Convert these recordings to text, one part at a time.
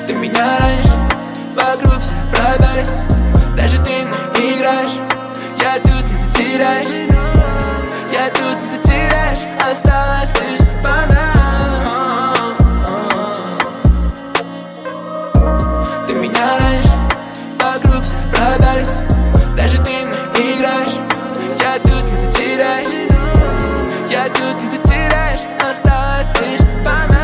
Ты меня ранишь, вокруг все продались. Даже ты мне играешь. Я тут, но ты теряешь. Я тут, но ты теряешь. Осталось лишь банан. Ты меня ранишь, вокруг все продались. Даже ты мне играешь. Я тут, но ты теряешь. Я тут, но ты теряешь. Осталось лишь банан.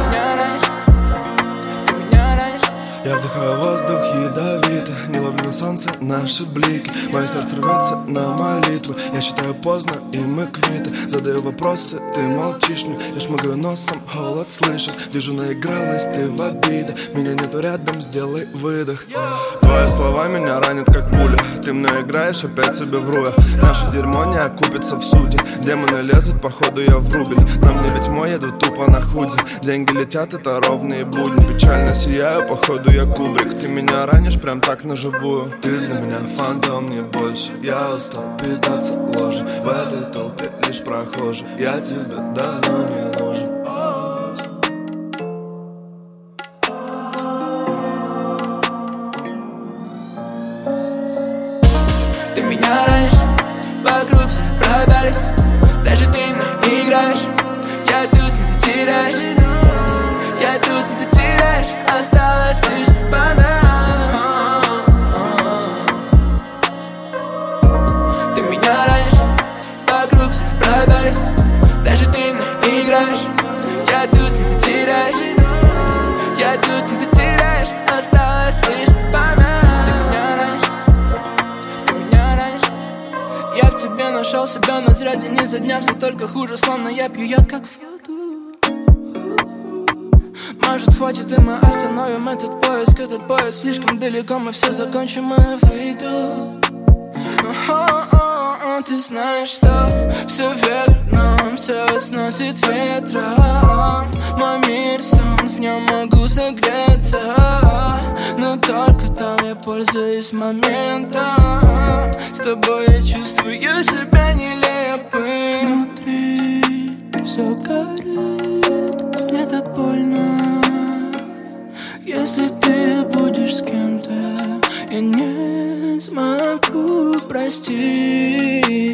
Я вдыхаю воздух ядовито, не ловлю на солнце наши блики. Мое сердце рвется на молитву. Я считаю поздно, и мы квиты. Задаю вопросы, ты молчишь мне. Я шмыгаю носом, холод слышит. Вижу, наигралась ты в обиды. Меня нету рядом, сделай выдох. Твои слова меня ранят, как пуля. Ты мной играешь, опять себе вру я. Наше дерьмо не окупится в суде. Демоны лезут, походу я в рубль. На мне ведь мой, еду тупо на худи. Деньги летят, это ровные будни. Печально сияю, походу я Кубрик. Ты меня ранишь прям так на живую. Ты для меня фантом, не больше. Я устал питаться ложью. В этой толпе лишь прохожий. Я тебе давно не нужен. Ты меня ранишь, вокруг все продались. Даже ты мне играешь. Я тут, но ты теряешь. Я тут, но ты теряешь. Осталось лишь банан. Ты меня ранишь, вокруг все продались. Даже ты мне играешь. Я тут, но ты теряешь. Я тут, но ты теряешь. Осталось лишь банан. Ты меня ранишь. Я в тебе нашел себя, но зря день изо дня все только хуже, словно я пью яд, как в яду. Может, хватит, и мы остановим этот поиск. Этот поезд слишком далеко, мы все закончим, и выйду. Ты знаешь, что все верно, все сносит ветром. Мой мир сон, в нем могу согреться. Но только там я пользуюсь моментом. С тобой я чувствую себя нелепым. Внутри все горит, мне так больно. Если ты будешь с кем-то, я не смогу простить.